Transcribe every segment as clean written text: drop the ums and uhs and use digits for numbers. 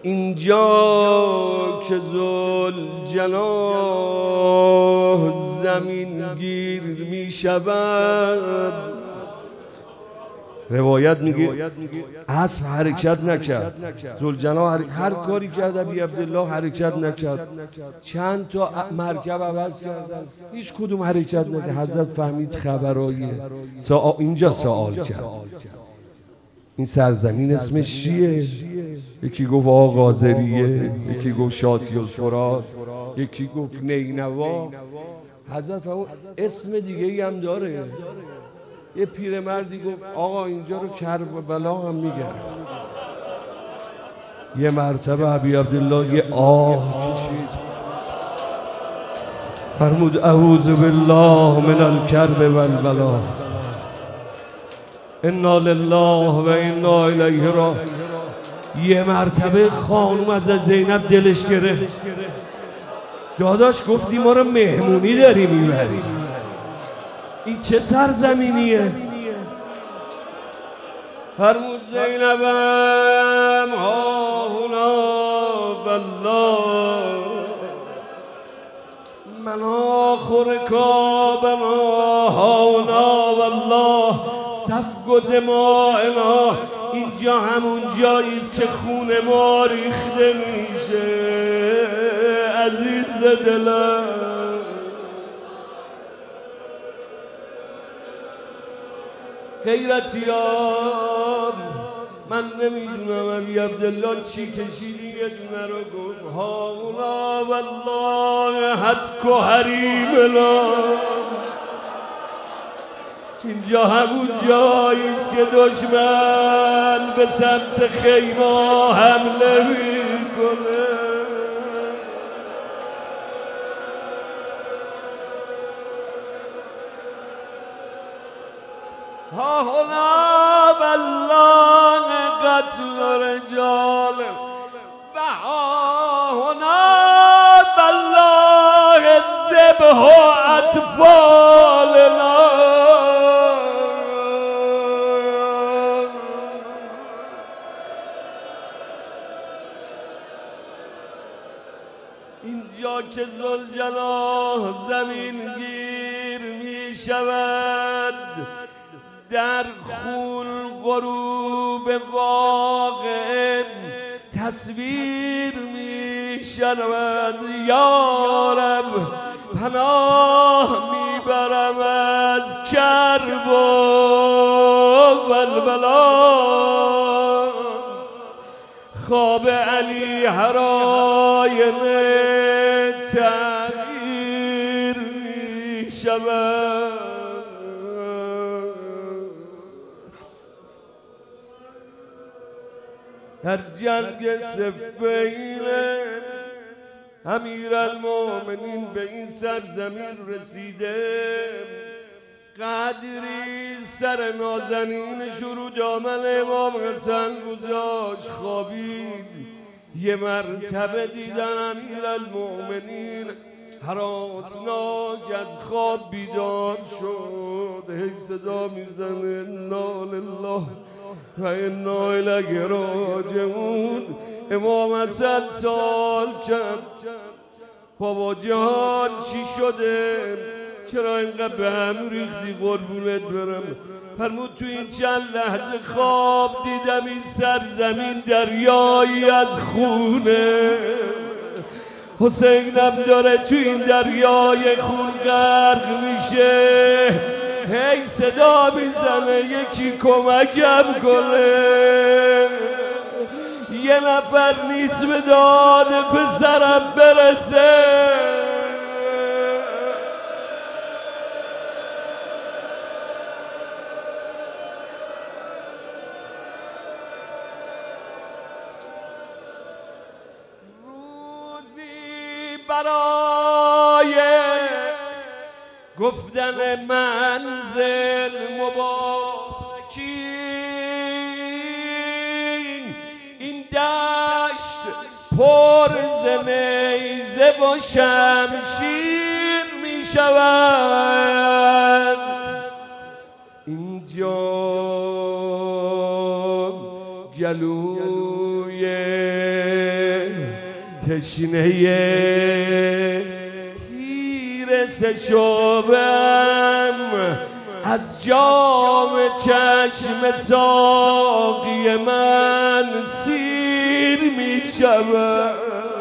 اینجا که ذوالجلال زمین گیر می شود، روایت میگه اسب حرکت نکرد، ذوالجلال هر کاری کرد ابی عبدالله حرکت نکرد، چند تا مرکب عوض کردن هیچ کدوم حرکت نکرد. حضرت فهمید خبراییه، اینجا سوال کرد این سرزمین اسمش چیه؟ یکی گفت آغازریه، یکی گفت شاطی الفرات، یکی گفت نینوا. حضرت فرمود اسم دیگه ای هم داره. یه پیرمردی گفت آقا اینجا رو کربلا هم میگن. یه مرتبه ابی عبدالله یه آه کشید، فرمود اعوذ بالله من الکرب والبلا، انا لله و انا الیه راجعون. یه مرتبه خانوم از زینب دلش گرفت، داداش گفتی ما رو مهمونی داری میبری، این چه سرزمینیه؟ فرمود زینبم هاهنا بالله من آخر کابنا هاهنا والله سفک دمائنا. اینجا همون جاییست که خون ما ریخته میشه عزیز دلم. غیرتیان من نمیدونم ابی عبدالله چی کشیدی، یه دونه رو گفت هاونا والله حتک و حریمنا. اینجا همون جاییست که دشمن به سمت خیمه حمله میکنه. ها هنا بالله قتل رجال و ها هنا بالله ذبح اطفالنا. اینجا که ذوالجلال زمین گیر می شود، در خون غروب واقع تصویر می شود. یا رب پناه میبرم از کرب و بلبلا. خواب علی هرایم تعبیر می شود. در جنگ صفین امیرالمومنین به این سرزمین رسیده، قدری سر نازنین شروع دامن امام حسن گذاشت خوابید. یه مرتبه دیدن امیرالمومنین هراسناک از خواب بیدار شد، هی صدا میزنه انا لله و انا الیه راجعون. امام حسن سوال کرد بابا جان چی شده؟ چرا اینقدر به هم ریختی قربونت برم؟ فرمود تو این چند لحظه خواب دیدم این سرزمین دریایی از خونه، حسینم داره تو این دریای خون غرق میشه، هی صدا میزنه یکی کمکم کنه. یه نفر نیست به داد پسرم برسه. روزی برای گفتن منزل مبارکین، این دشت پر ز نیزه و شمشیر می شود. اینجا گلوی تشنه تیر سشوبم از جام چشم ساقی من سیر می شود.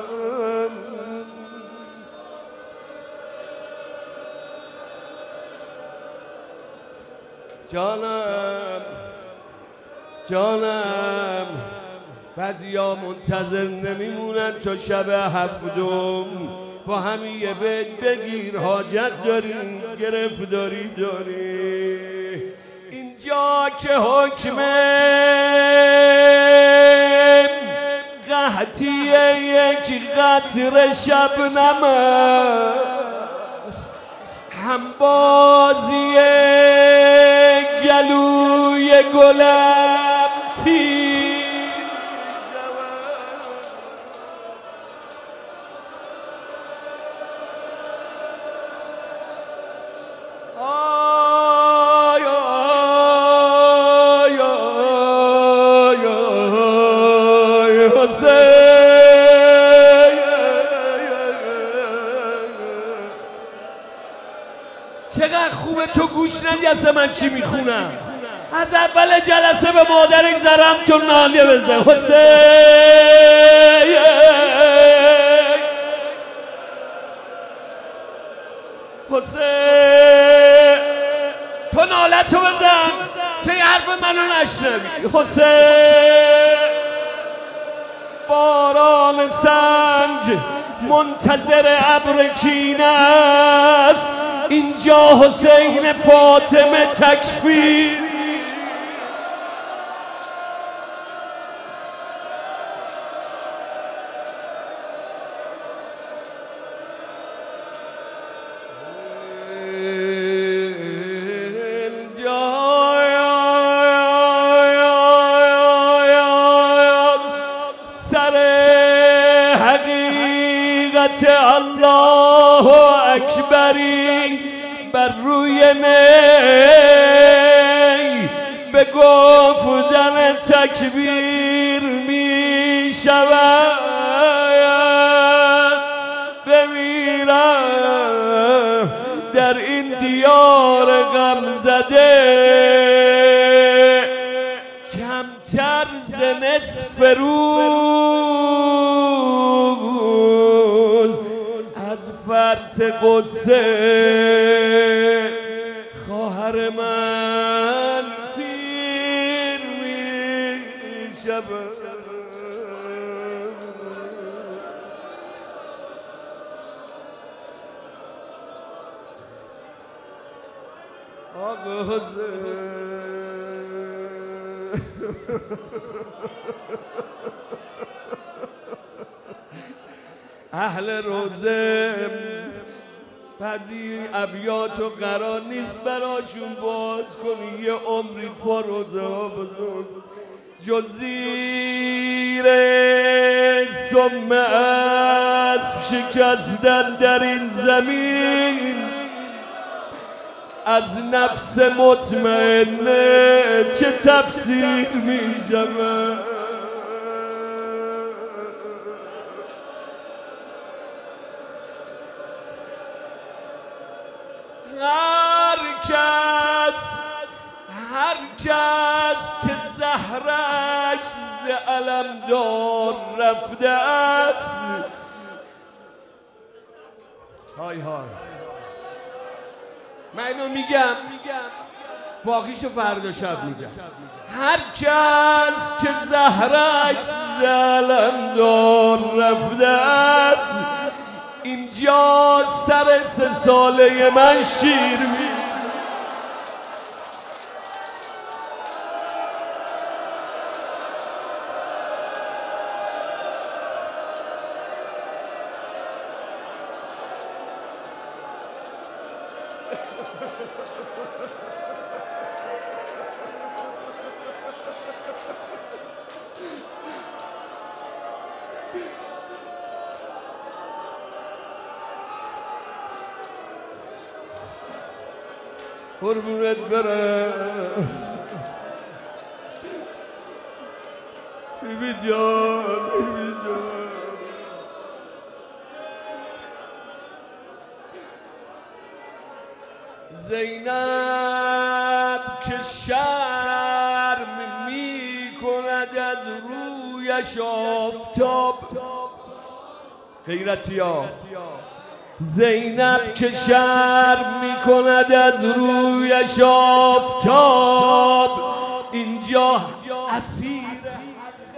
جانم بعضیا منتظر نمیمونن تا شب هفتم با همین یه بیت بگیر حاجت داری گرفتاری داری. اینجا که حکم قحطی یک قطره شبنم است، هم بازی گلوی گلم تیر آی آی آی آی حسین. چقدر خوبه تو گوش ندی اصلا من چی میخونم. از اول جلسه به مادرت زرم تو ناله بزن حسین. حسین تو ناله تو بزن که یه حرف منو نشنوی. حسین باران سنگ منتظر ابر کینه است، اینجا حسین فاطمه تکفیر. الله اکبری بر روی نی به گفتن تکبیر می شود. بمیرم در این دیار غم زده کمتر ز نصف روز از فرط قصه خواهر من پیر می شود. آقا حسین اهل روزه بعضی ابیات و قرار نیست براشون باز کنی، یه عمری پا روزه ها بزن جز زیر سم اسب شکستن در این زمین از نفس مطمئنه چه تفسیر می شود. هر کس که زهرش ز علمدار رفته است، های من اینو میگم باقیشو فردا شب میگم. هر کس که زهرش ز علمدار رفته است، اینجا سر 3 ساله من شیر می قربونت برم. بیبی جان بیبی جان زینب که شرم می کند از رویش آفتاب غیرتی ها زینب که شرم می کند از رویش آفتاب اینجا اسیر